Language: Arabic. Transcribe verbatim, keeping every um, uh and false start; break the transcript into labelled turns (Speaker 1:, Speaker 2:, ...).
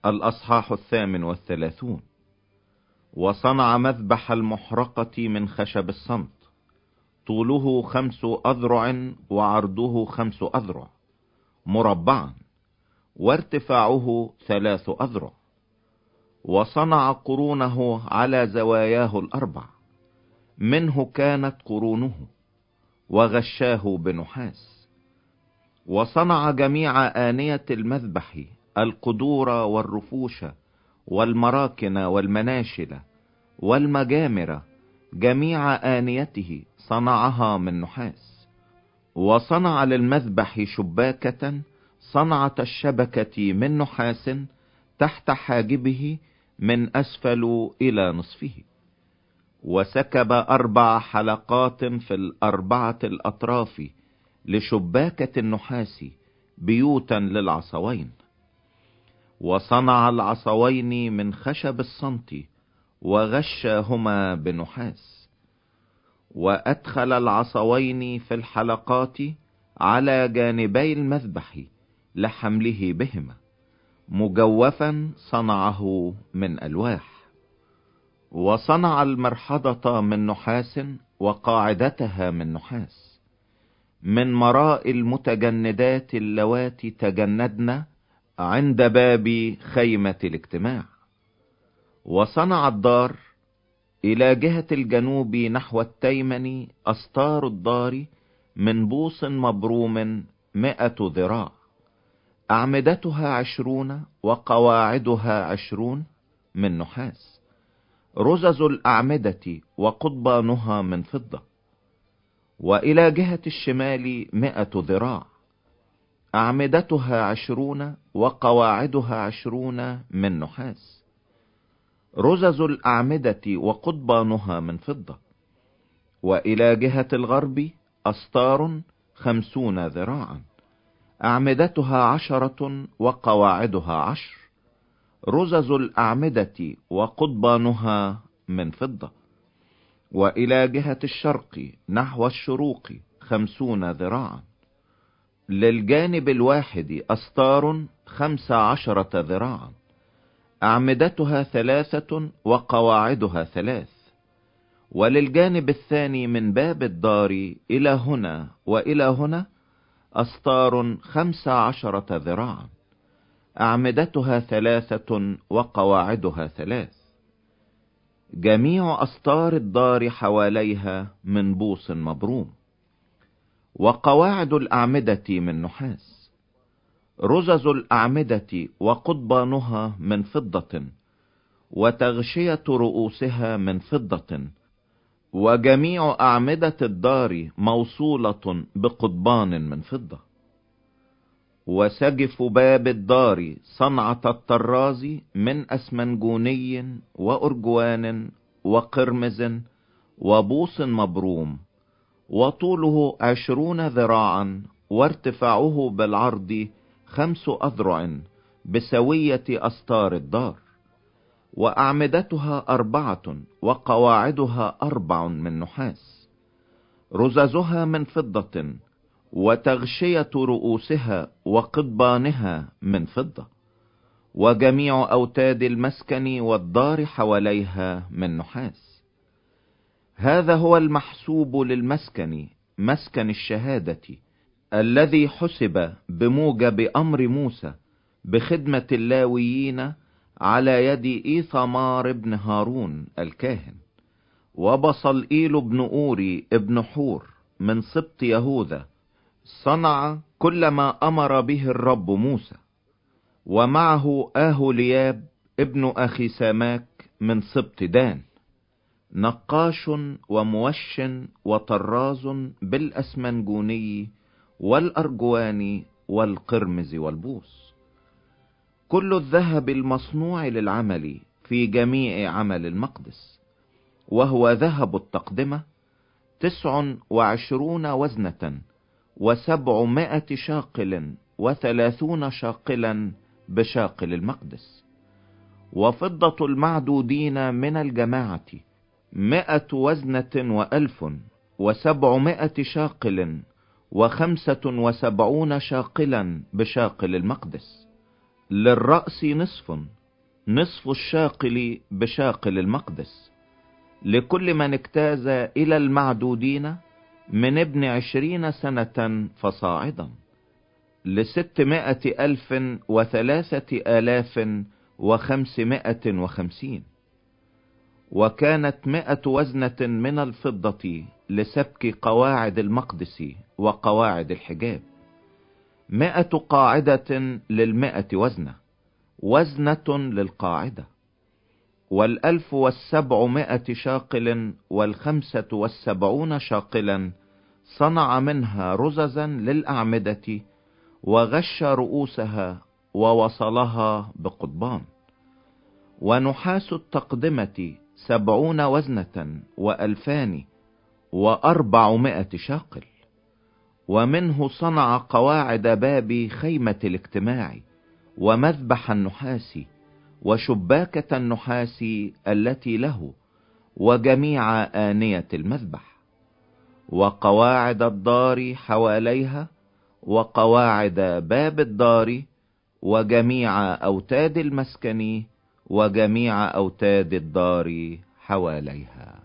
Speaker 1: الأصحاح الثامن والثلاثون. وصنع مذبح المحرقة من خشب الصمت، طوله خمس أذرع وعرضه خمس أذرع مربعا، وارتفاعه ثلاث أذرع. وصنع قرونه على زواياه الأربع، منه كانت قرونه، وغشاه بنحاس. وصنع جميع آنية المذبح، القدور والرفوش والمراكن والمناشل والمجامر، جميع آنيته صنعها من نحاس. وصنع للمذبح شباكة صنعة الشبكة من نحاس تحت حاجبه من أسفل إلى نصفه. وسكب أربع حلقات في الأربعة الأطراف لشباكة النحاس بيوتا للعصوين. وصنع العصوين من خشب الصمت، وغشاهما بنحاس. وأدخل العصوين في الحلقات على جانبي المذبح لحمله بهما، مجوفا صنعه من ألواح. وصنع المرحضة من نحاس، وقاعدتها من نحاس، من مراء المتجندات اللواتي تجندن عند باب خيمة الاجتماع. وصنع الدار إلى جهة الجنوب نحو التيمن، أستار الدار من بوص مبروم مئة ذراع، أعمدتها عشرون وقواعدها عشرون من نحاس. رزز الأعمدة وقضبانها من فضة. وإلى جهة الشمال مئة ذراع، أعمدتها عشرون وقواعدها عشرون من نحاس. رزز الأعمدة وقضبانها من فضة. وإلى جهة الغرب أستار خمسون ذراعا، أعمدتها عشرة وقواعدها عشر. رزز الأعمدة وقضبانها من فضة. وإلى جهة الشرق نحو الشروق خمسون ذراعا. للجانب الواحد أستار خمس عشرة ذراعا، أعمدتها ثلاثة وقواعدها ثلاث. وللجانب الثاني من باب الدار إلى هنا وإلى هنا أستار خمس عشرة ذراعا، أعمدتها ثلاثة وقواعدها ثلاث. جميع أستار الدار حواليها من بوص مبروم. وقواعد الأعمدة من نحاس. رزز الأعمدة وقضبانها من فضة، وتغشية رؤوسها من فضة. وجميع أعمدة الدار موصولة بقضبان من فضة. وسجف باب الدار صنعة الطراز من أسمنجوني وأرجوان وقرمز وبوص مبروم، وطوله عشرون ذراعا، وارتفاعه بالعرض خمس أذرع بسوية أستار الدار. وأعمدتها أربعة وقواعدها أربع من نحاس. رززها من فضة، وتغشية رؤوسها وقضبانها من فضة. وجميع أوتاد المسكن والدار حواليها من نحاس. هذا هو المحسوب للمسكن، مسكن الشهادة، الذي حسب بموجب أمر موسى بخدمة اللاويين على يد إيثمار بن هارون الكاهن. وبصلئيل بن أوري ابن حور من سبط يهوذا صنع كل ما أمر به الرب موسى. ومعه آهولياب ابن أخي ساماك من سبط دان، نقاش وموش وطراز بالأسمنجوني والأرجوان والقرمز والبوص. كل الذهب المصنوع للعمل في جميع عمل المقدس، وهو ذهب التقدمة تسع وعشرون وزنة وسبعمائة شاقل وثلاثون شاقلا بشاقل المقدس. وفضة المعدودين من الجماعة مائة وزنة وألف وسبعمائة شاقل وخمسة وسبعون شاقلا بشاقل المقدس. للرأس نصف، نصف الشاقل بشاقل المقدس، لكل من اجتاز إلى المعدودين من ابن عشرين سنة فصاعدا، لستمائة ألف وثلاثة آلاف وخمسمائة وخمسين. وكانت مائة وزنة من الفضة لسبك قواعد المقدس وقواعد الحجاب، مائة قاعدة للمائة وزنة، وزنة للقاعدة. والألف والسبعمائة شاقل والخمسة والسبعون شاقلا صنع منها رززا للأعمدة، وغش رؤوسها ووصلها بقضبان. ونحاس التقدمة سبعون وزنة وألفان وأربعمائة شاقل. ومنه صنع قواعد باب خيمة الاجتماع، ومذبح النحاس، وشباكة النحاس التي له، وجميع آنية المذبح، وقواعد الدار حواليها، وقواعد باب الدار، وجميع أوتاد المسكن، وجميع أوتاد الدار حواليها.